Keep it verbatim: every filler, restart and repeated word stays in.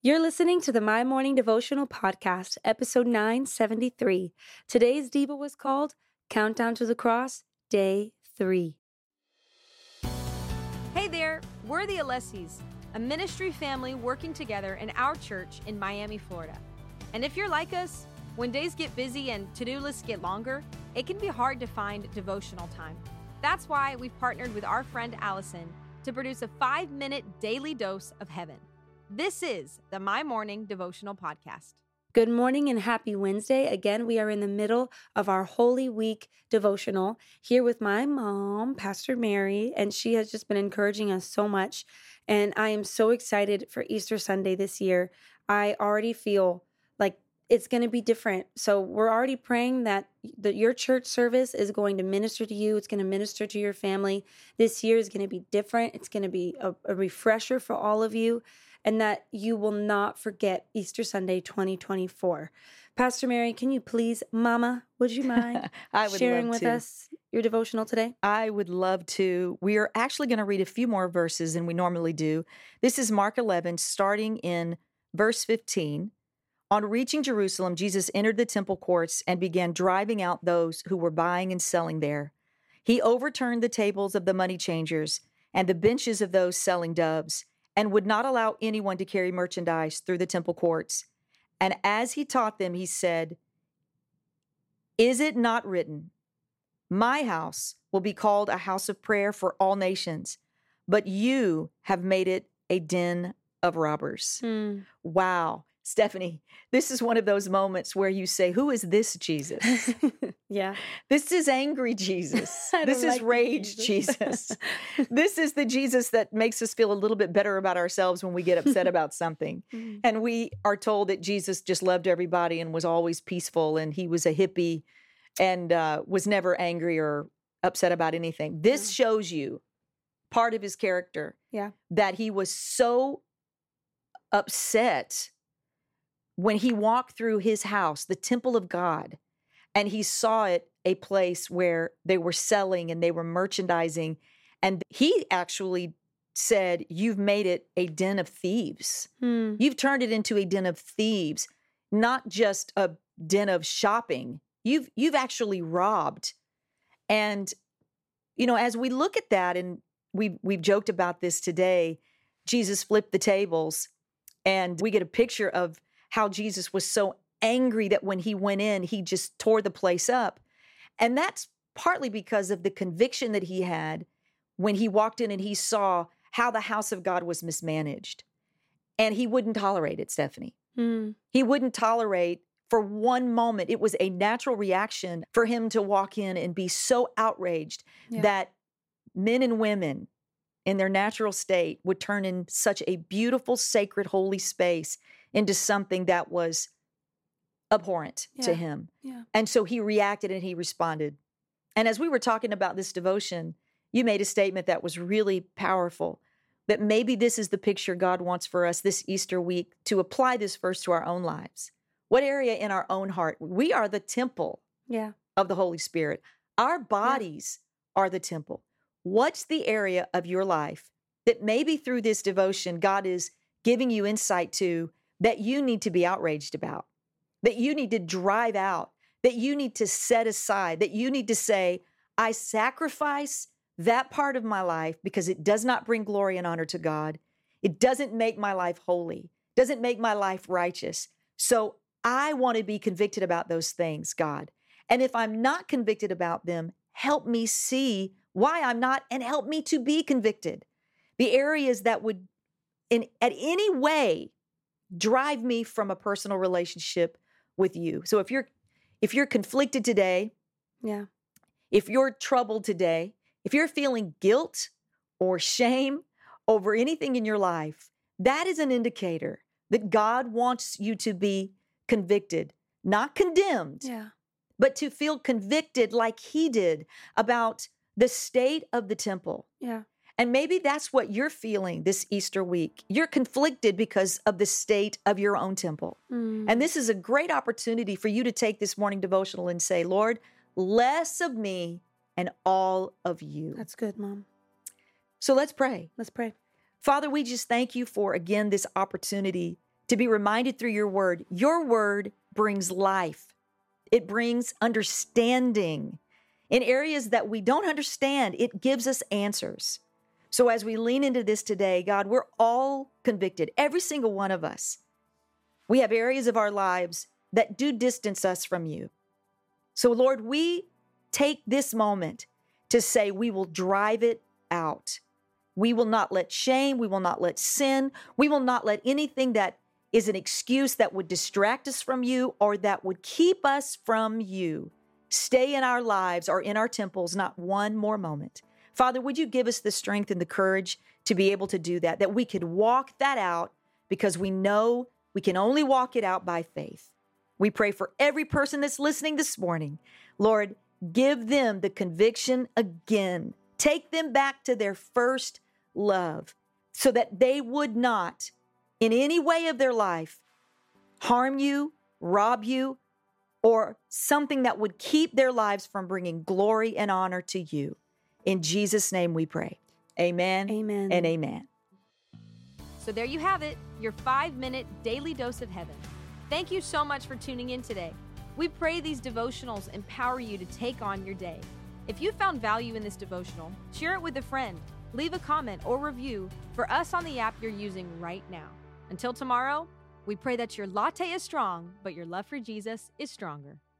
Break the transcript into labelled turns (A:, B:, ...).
A: You're listening to the My Morning Devotional Podcast, episode nine seventy-three. Today's Diva was called Countdown to the Cross, Day three.
B: Hey there, we're the Alessis, a ministry family working together in our church in Miami, Florida. And if you're like us, when days get busy and to-do lists get longer, it can be hard to find devotional time. That's why we've partnered with our friend Allison to produce a five-minute daily dose of heaven. This is the My Morning Devotional Podcast.
A: Good morning and happy Wednesday. Again, we are in the middle of our Holy Week devotional here with my mom, Pastor Mary, and she has just been encouraging us so much. And I am so excited for Easter Sunday this year. I already feel like it's going to be different. So we're already praying that the, your church service is going to minister to you. It's going to minister to your family. This year is going to be different. It's going to be a, a refresher for all of you, and that you will not forget Easter Sunday twenty twenty-four. Pastor Mary, can you please, Mama, would you mind
C: I would
A: sharing
C: love
A: with
C: to.
A: us your devotional today?
C: I would love to. We are actually going to read a few more verses than we normally do. This is Mark eleven, starting in verse fifteen. On reaching Jerusalem, Jesus entered the temple courts and began driving out those who were buying and selling there. He overturned the tables of the money changers and the benches of those selling doves, and would not allow anyone to carry merchandise through the temple courts. And as he taught them, he said, "Is it not written, 'My house will be called a house of prayer for all nations,' but you have made it a den of robbers."
A: Hmm.
C: Wow. Stephanie, this is one of those moments where you say, who is this Jesus?
A: Yeah.
C: This is angry Jesus.
A: I don't
C: This is
A: like
C: rage
A: Jesus.
C: Jesus. This is the Jesus that makes us feel a little bit better about ourselves when we get upset about something.
A: Mhm.
C: And we are told that Jesus just loved everybody and was always peaceful, and he was a hippie and uh, was never angry or upset about anything. This shows you part of his character,
A: Yeah.
C: that he was so upset when he walked through his house, the temple of God, and he saw it a place where they were selling and they were merchandising. And he actually said, "You've made it a den of thieves.
A: Hmm.
C: You've turned it into a den of thieves, not just a den of shopping. You've, you've actually robbed." And, you know, as we look at that, and we, we've joked about this today, Jesus flipped the tables, and we get a picture of how Jesus was so angry that when he went in, he just tore the place up. And that's partly because of the conviction that he had when he walked in and he saw how the house of God was mismanaged. And he wouldn't tolerate it, Stephanie.
A: Hmm.
C: He wouldn't tolerate for one moment. It was a natural reaction for him to walk in and be so outraged
A: Yeah.
C: that men and women in their natural state would turn in such a beautiful, sacred, holy space into something that was abhorrent
A: Yeah.
C: to him.
A: Yeah.
C: And so he reacted and he responded. And as we were talking about this devotion, you made a statement that was really powerful, that maybe this is the picture God wants for us this Easter week, to apply this verse to our own lives. What area in our own heart? We are the temple
A: Yeah.
C: of the Holy Spirit. Our bodies are the temple. What's the area of your life that maybe through this devotion, God is giving you insight to, that you need to be outraged about, that you need to drive out, that you need to set aside, that you need to say, I sacrifice that part of my life because it does not bring glory and honor to God. It doesn't make my life holy, doesn't make my life righteous. So I want to be convicted about those things, God. And if I'm not convicted about them, help me see why I'm not, and help me to be convicted. The areas that would in at any way drive me from a personal relationship with you. So if you're if you're conflicted today,
A: Yeah.
C: if you're troubled today, if you're feeling guilt or shame over anything in your life, that is an indicator that God wants you to be convicted, not condemned,
A: Yeah.
C: but to feel convicted like he did about the state of the temple.
A: Yeah.
C: And maybe that's what you're feeling this Easter week. You're conflicted because of the state of your own temple.
A: Mm.
C: And this is a great opportunity for you to take this morning devotional and say, Lord, less of me and all of you.
A: That's good, Mom.
C: So let's pray.
A: Let's pray.
C: Father, we just thank you for, again, this opportunity to be reminded through your word. Your word brings life. It brings understanding. In areas that we don't understand, it gives us answers. So as we lean into this today, God, we're all convicted, every single one of us. We have areas of our lives that do distance us from you. So Lord, we take this moment to say we will drive it out. We will not let shame, we will not let sin, we will not let anything that is an excuse that would distract us from you or that would keep us from you stay in our lives or in our temples not one more moment. Father, would you give us the strength and the courage to be able to do that, that we could walk that out because we know we can only walk it out by faith. We pray for every person that's listening this morning. Lord, give them the conviction again. Take them back to their first love so that they would not, in any way of their life, harm you, rob you, or something that would keep their lives from bringing glory and honor to you. In Jesus' name we pray. Amen.
A: Amen.
C: And amen.
B: So there you have it, your five-minute daily dose of heaven. Thank you so much for tuning in today. We pray these devotionals empower you to take on your day. If you found value in this devotional, share it with a friend, leave a comment or review for us on the app you're using right now. Until tomorrow, we pray that your latte is strong, but your love for Jesus is stronger.